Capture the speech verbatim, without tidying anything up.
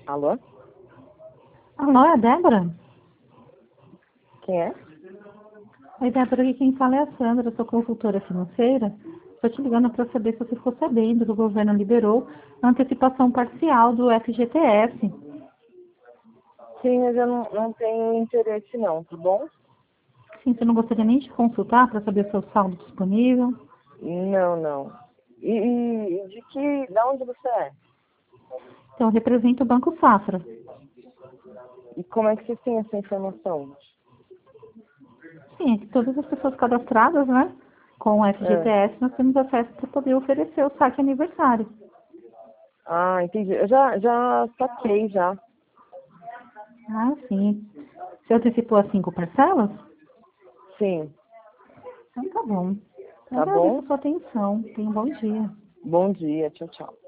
Alô? Alô, é a Débora? Quem é? Oi, Débora, aqui quem fala é a Sandra, eu sou consultora financeira. Estou te ligando para saber se você ficou sabendo que o governo liberou a antecipação parcial do F G T S. Sim, mas eu não, não tenho interesse não, tá bom? Sim, você não gostaria nem de consultar para saber o seu saldo disponível? Não, não. E, e de que, da onde você é? Então, eu represento o Banco Safra. E como é que você tem essa informação? Sim, é que todas as pessoas cadastradas, né, com o F G T S, É. nós temos acesso para poder oferecer o saque aniversário. Ah, entendi. Eu já, já saquei já. Ah, sim. Você antecipou as cinco parcelas? Sim, Então tá bom. Eu tá agradeço a bom? sua atenção. Tenha um bom dia. Bom dia, tchau, tchau.